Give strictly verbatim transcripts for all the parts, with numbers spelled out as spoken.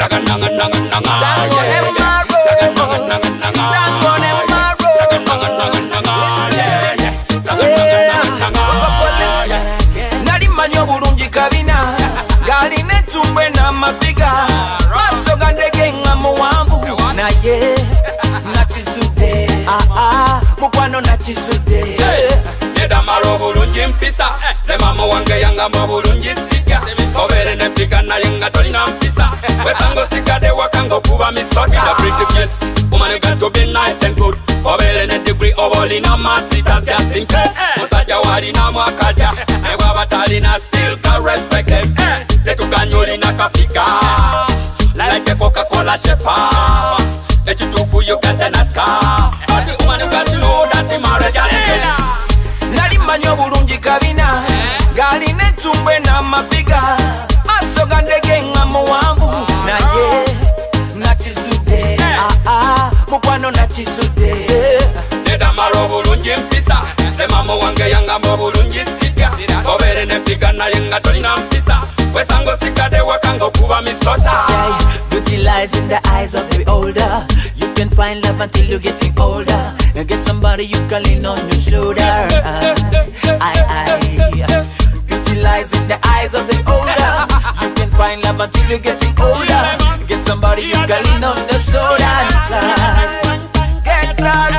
Nanga nanga nanga nanga. Tango ne maro. Nanga nanga nanga. Tango ne maro. Nanga nanga nanga. Yeah yeah. Nanga nanga nanga. Nali manyo bulungi kabina. Gali ne tumbwe na mapiga. Maso gandege nga muwangu. Na ye. Nachisude. Ah ah. Mukwano nachisude. Neda maro bulungi mpisa. Ze mama wange yanga mo bulungi siga. Obere ne fika na yenga tolina mpisa. Wesango sikade wakango kuba misota. The pretty face, woman you got to be nice and good. Obere ne degree oboli na masters just in case. Musaja wali na mwakaja. Ewa batali na still can respect them. Tetu kanyoli na kafika. Like a Coca-Cola shepa. Echitufu you got an aska. But the woman you got to know that the marriage is. Nali manyo bulungi kabina. Gali ne tumbwe na mapiga. Maso gandege nga muwangu. Na ye. Nachisude. Ah ah. Mukwano nachisude. Neda maro bulungi mpisa. Se mama wange yanga mo bulungi siga. Obere ne fika na yenga tolina mpisa. Wesango sikade wakango kuba misota. Beauty lies in the eyes of the beholder. You can find love until you're getting older. And get somebody you can lean on your shoulder. I, I. Beauty lies in the eyes of the older. You can find love until you're getting older. Get somebody you can lean on your shoulder. Get that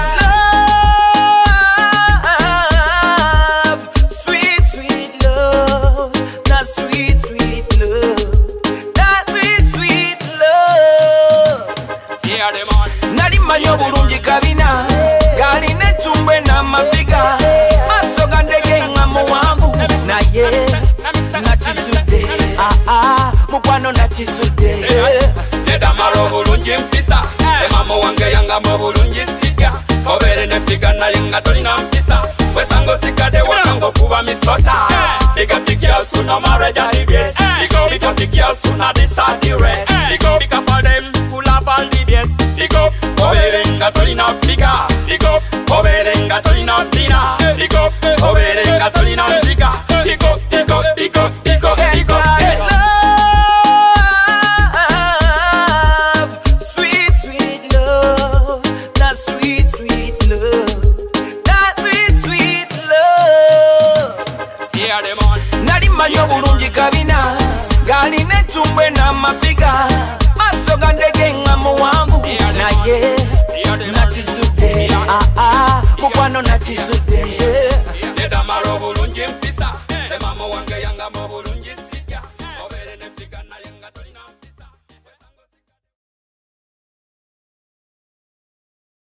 love, sweet, sweet love, that sweet, sweet love, that sweet, sweet love. Yeah, them on. Nali manyo bulungi kabina. Gali ne tumbwe na mapiga. Maso gandege nga muwangu. Na ye. Nachisude. Ah ah. Mukwano nachisude. Neda maro bulungi mpisa. Se mama wange yanga mo bulungi siga. Obere ne fika na yenga tolina mpisa. Wesango sikade wakango kuba misota. Big up the girls who no marriage are the best. Big up, big up the girls who not decide the rest. Big up, big up all them who love all the best. Big up, obere nga tolina fika. Big up, obere nga tolina fina. Big up, obere nga tolina fika. Big up, big up, big up, big up, big up. Love, sweet, sweet love, that sweet, sweet love, that sweet, sweet love. Yeah, them on. Nali manyo bulungi kabina. Gali ne tumbwe na mapiga. Maso gandege nga muwangu. Na ye. Nachisude. Ah ah. Mukwano nachisude. Neda maro bulungi mpisa. Se mama wange yanga mo bulungi.